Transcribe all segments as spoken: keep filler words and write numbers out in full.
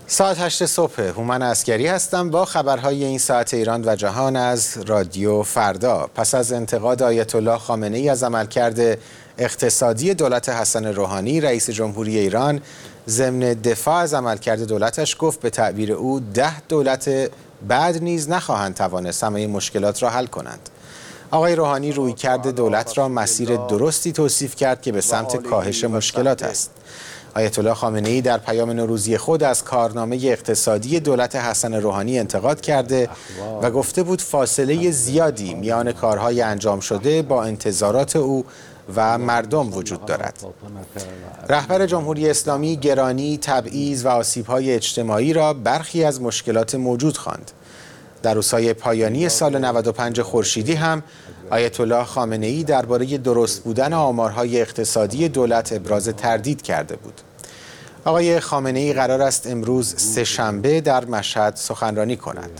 ساعت هشت صبح، هومن عسگری هستم با خبرهای این ساعت ایران و جهان از رادیو فردا. پس از انتقاد آیت الله خامنه‌ای از عملکرد اقتصادی دولت حسن روحانی، رئیس جمهوری ایران ضمن دفاع از عملکرد دولتش گفت به تعبیر او ده دولت بعد نیز نخواهند توانست همه مشکلات را حل کنند. آقای روحانی رویکرد دولت را مسیر درستی توصیف کرد که به سمت کاهش مشکلات است. آیت الله خامنه‌ای در پیام نوروزی خود از کارنامه اقتصادی دولت حسن روحانی انتقاد کرده و گفته بود فاصله زیادی میان کارهای انجام شده با انتظارات او و مردم وجود دارد. رهبر جمهوری اسلامی گرانی، تبعیض و آسیب‌های اجتماعی را برخی از مشکلات موجود خواند. در روزهای پایانی سال نود و پنج خورشیدی هم آیت الله خامنه‌ای درباره درست بودن آمارهای اقتصادی دولت ابراز تردید کرده بود. آقای خامنه‌ای قرار است امروز سه‌شنبه در مشهد سخنرانی کند.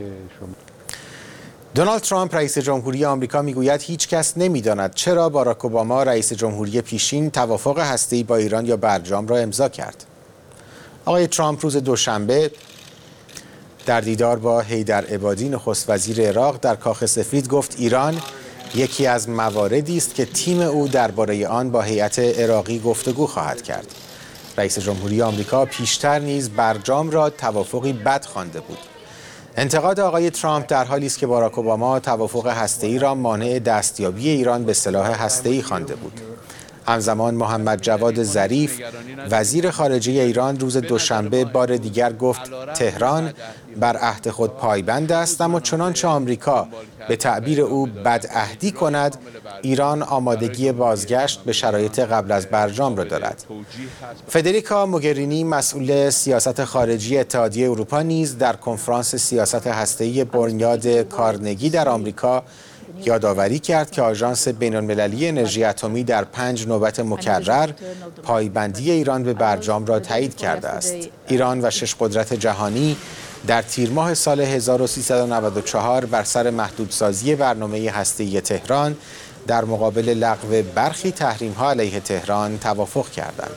دونالد ترامپ رئیس جمهوری آمریکا میگوید هیچ کس نمیداند چرا باراک اوباما رئیس جمهوری پیشین توافق هسته‌ای با ایران یا برجام را امضا کرد. آقای ترامپ روز دوشنبه در دیدار با حیدر عبادی نخست وزیر عراق در کاخ سفید گفت ایران یکی از مواردی است که تیم او درباره آن با هیئت عراقی گفتگو خواهد کرد. رئیس جمهوری آمریکا پیشتر نیز برجام را توافقی بد خوانده بود. انتقاد آقای ترامپ در حالی است که باراک اوباما توافق هسته‌ای را مانع دستیابی ایران به سلاح هسته‌ای خوانده بود. همزمان محمد جواد ظریف وزیر خارجه ایران روز دوشنبه بار دیگر گفت تهران بر عهد خود پایبند است، اما چنانچه آمریکا به تعبیر او بدعهدی کند، ایران آمادگی بازگشت به شرایط قبل از برجام را دارد. فدریکا موگرینی مسئول سیاست خارجی اتحادیه اروپا نیز در کنفرانس سیاست هسته‌ای بنیاد کارنگی در آمریکا یادآوری کرد که آژانس بین‌المللی انرژی اتمی در پنج نوبت مکرر پایبندی ایران به برجام را تایید کرده است. ایران و شش قدرت جهانی در تیر ماه سال هزار و سیصد و نود و چهار بر سر محدودسازی برنامه هسته‌ای تهران در مقابل لغو برخی تحریم‌ها علیه تهران توافق کردند.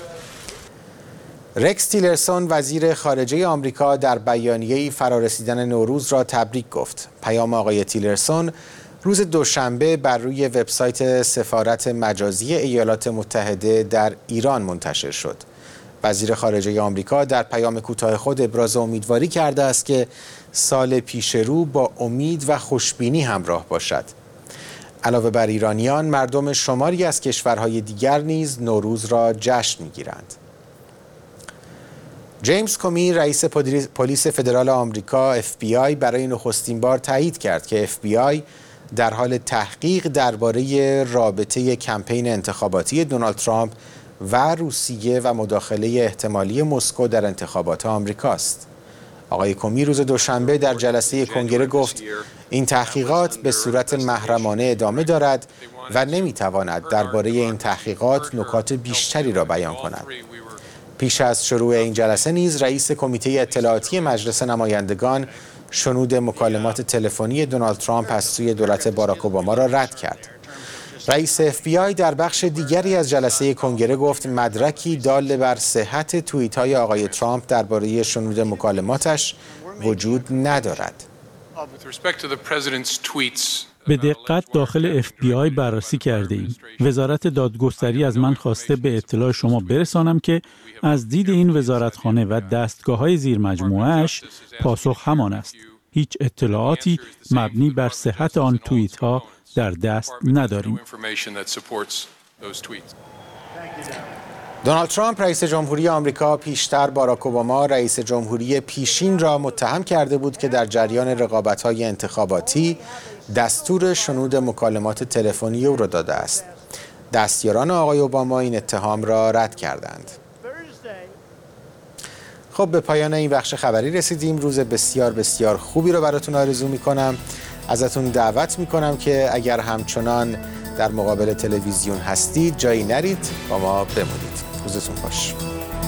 رکس تیلرسون وزیر خارجه آمریکا در بیانیه‌ای فرارسیدن نوروز را تبریک گفت. پیام آقای تیلرسون روز دوشنبه بر روی وبسایت سفارت مجازی ایالات متحده در ایران منتشر شد. وزیر خارجه آمریکا در پیام کوتاه خود ابراز امیدواری کرده است که سال پیش رو با امید و خوشبینی همراه باشد. علاوه بر ایرانیان، مردم شماری از کشورهای دیگر نیز نوروز را جشن می‌گیرند. جیمز کومی رئیس پلیس فدرال آمریکا اف بی آی برای نخستین بار تایید کرد که اف بی آی در حال تحقیق درباره رابطه کمپین انتخاباتی دونالد ترامپ و روسیه و مداخله احتمالی مسکو در انتخابات آمریکاست. آقای کومی روز دوشنبه در جلسه کنگره گفت این تحقیقات به صورت محرمانه ادامه دارد و نمیتواند درباره این تحقیقات نکات بیشتری را بیان کند. پیش از شروع این جلسه نیز رئیس کمیته اطلاعاتی مجلس نمایندگان شنود مکالمات تلفنی دونالد ترامپ از سوی دولت باراک اوباما را رد کرد. رئیس اف بی آی در بخش دیگری از جلسه کنگره گفت مدرکی دال بر صحت توییت‌های آقای ترامپ درباره شنود مکالماتش وجود ندارد. به دقت داخل اف بی آی بررسی کرده ایم. وزارت دادگستری از من خواسته به اطلاع شما برسانم که از دید این وزارتخانه و دستگاه‌های زیر مجموعه‌اش پاسخ همان است. هیچ اطلاعاتی مبنی بر صحت آن توییت‌ها در دست نداریم. دونالد ترامپ رئیس جمهوری آمریکا پیشتر باراک اوباما رئیس جمهوری پیشین را متهم کرده بود که در جریان رقابت‌های انتخاباتی دستور شنود مکالمات تلفنی او را داده است. دستیاران آقای اوباما این اتهام را رد کردند. خب به پایان این بخش خبری رسیدیم. روز بسیار بسیار خوبی رو براتون آرزو می‌کنم. ازتون دعوت می‌کنم که اگر همچنان در مقابل تلویزیون هستید جایی نرید، با ما بمونید. روزتون خوش.